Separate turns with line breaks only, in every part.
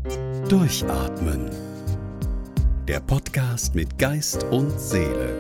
Durchatmen. Der Podcast mit Geist und Seele.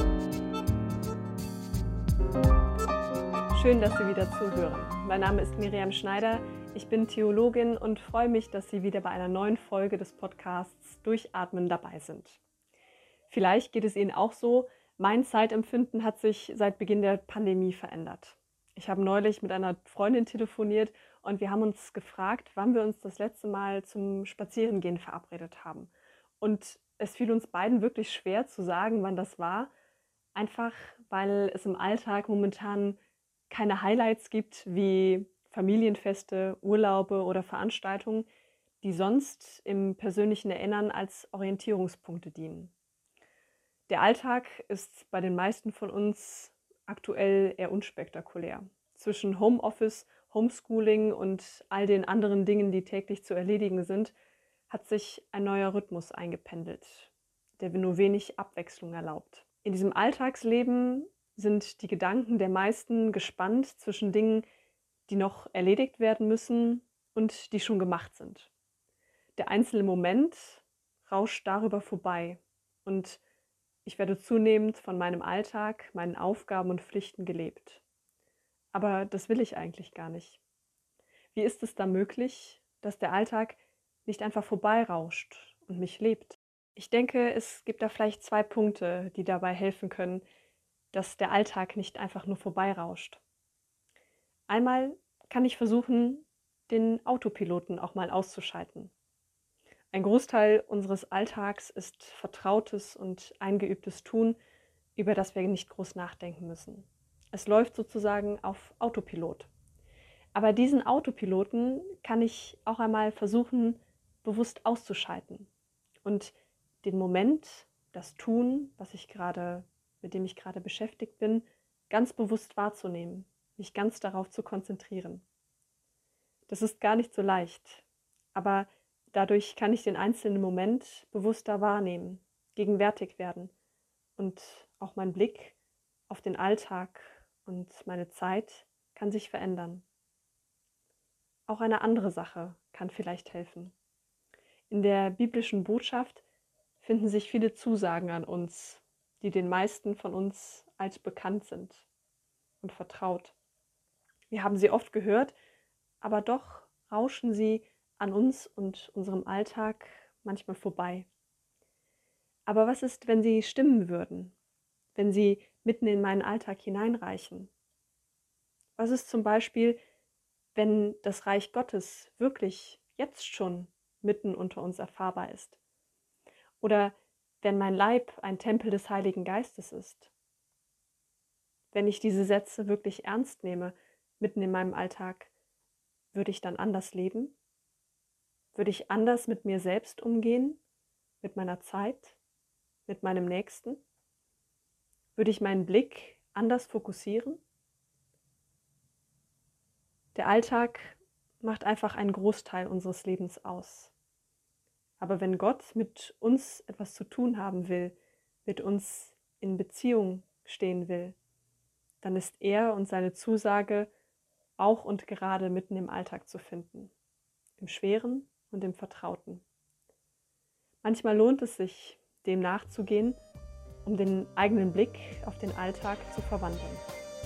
Schön, dass Sie wieder zuhören. Mein Name ist Miriam Schneider. Ich bin Theologin und freue mich, dass Sie wieder bei einer neuen Folge des Podcasts Durchatmen dabei sind. Vielleicht geht es Ihnen auch so. Mein Zeitempfinden hat sich seit Beginn der Pandemie verändert. Ich habe neulich mit einer Freundin telefoniert und wir haben uns gefragt, wann wir uns das letzte Mal zum Spazierengehen verabredet haben. Und es fiel uns beiden wirklich schwer zu sagen, wann das war, einfach weil es im Alltag momentan keine Highlights gibt wie Familienfeste, Urlaube oder Veranstaltungen, die sonst im persönlichen Erinnern als Orientierungspunkte dienen. Der Alltag ist bei den meisten von uns aktuell eher unspektakulär. Zwischen Homeoffice, Homeschooling und all den anderen Dingen, die täglich zu erledigen sind, hat sich ein neuer Rhythmus eingependelt, der nur wenig Abwechslung erlaubt. In diesem Alltagsleben sind die Gedanken der meisten gespannt zwischen Dingen, die noch erledigt werden müssen und die schon gemacht sind. Der einzelne Moment rauscht darüber vorbei und ich werde zunehmend von meinem Alltag, meinen Aufgaben und Pflichten gelebt. Aber das will ich eigentlich gar nicht. Wie ist es da möglich, dass der Alltag nicht einfach vorbeirauscht und mich lebt? Ich denke, es gibt da vielleicht 2 Punkte, die dabei helfen können, dass der Alltag nicht einfach nur vorbeirauscht. Einmal kann ich versuchen, den Autopiloten auch mal auszuschalten. Ein Großteil unseres Alltags ist vertrautes und eingeübtes Tun, über das wir nicht groß nachdenken müssen. Es läuft sozusagen auf Autopilot. Aber diesen Autopiloten kann ich auch einmal versuchen, bewusst auszuschalten und den Moment, das Tun, mit dem ich gerade beschäftigt bin, ganz bewusst wahrzunehmen, mich ganz darauf zu konzentrieren. Das ist gar nicht so leicht, aber dadurch kann ich den einzelnen Moment bewusster wahrnehmen, gegenwärtig werden und auch mein Blick auf den Alltag und meine Zeit kann sich verändern. Auch eine andere Sache kann vielleicht helfen. In der biblischen Botschaft finden sich viele Zusagen an uns, die den meisten von uns als bekannt sind und vertraut. Wir haben sie oft gehört, aber doch rauschen sie an uns und unserem Alltag manchmal vorbei. Aber was ist, wenn sie stimmen würden, wenn sie mitten in meinen Alltag hineinreichen? Was ist zum Beispiel, wenn das Reich Gottes wirklich jetzt schon mitten unter uns erfahrbar ist? Oder wenn mein Leib ein Tempel des Heiligen Geistes ist? Wenn ich diese Sätze wirklich ernst nehme, mitten in meinem Alltag, würde ich dann anders leben? Würde ich anders mit mir selbst umgehen, mit meiner Zeit, mit meinem Nächsten? Würde ich meinen Blick anders fokussieren? Der Alltag macht einfach einen Großteil unseres Lebens aus. Aber wenn Gott mit uns etwas zu tun haben will, mit uns in Beziehung stehen will, dann ist er und seine Zusage auch und gerade mitten im Alltag zu finden, im Schweren und im Vertrauten. Manchmal lohnt es sich, dem nachzugehen, um den eigenen Blick auf den Alltag zu verwandeln.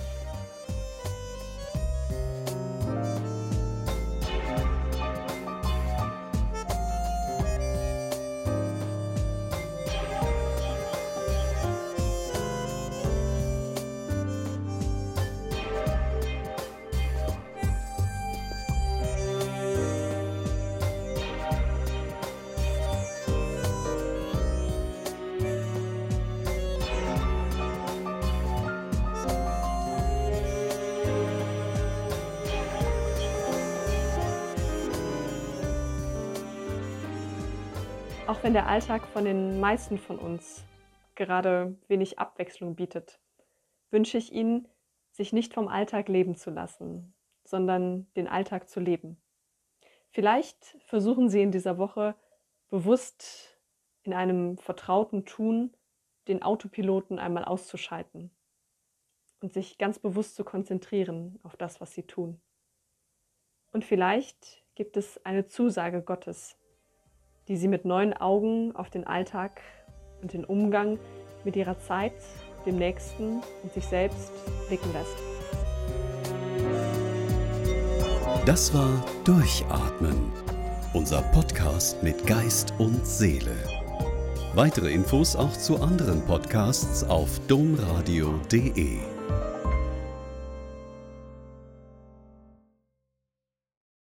Auch wenn der Alltag von den meisten von uns gerade wenig Abwechslung bietet, wünsche ich Ihnen, sich nicht vom Alltag leben zu lassen, sondern den Alltag zu leben. Vielleicht versuchen Sie in dieser Woche bewusst in einem vertrauten Tun den Autopiloten einmal auszuschalten und sich ganz bewusst zu konzentrieren auf das, was Sie tun. Und vielleicht gibt es eine Zusage Gottes, die Sie mit neuen Augen auf den Alltag und den Umgang mit Ihrer Zeit, dem Nächsten und sich selbst blicken lässt.
Das war Durchatmen, unser Podcast mit Geist und Seele. Weitere Infos auch zu anderen Podcasts auf domradio.de.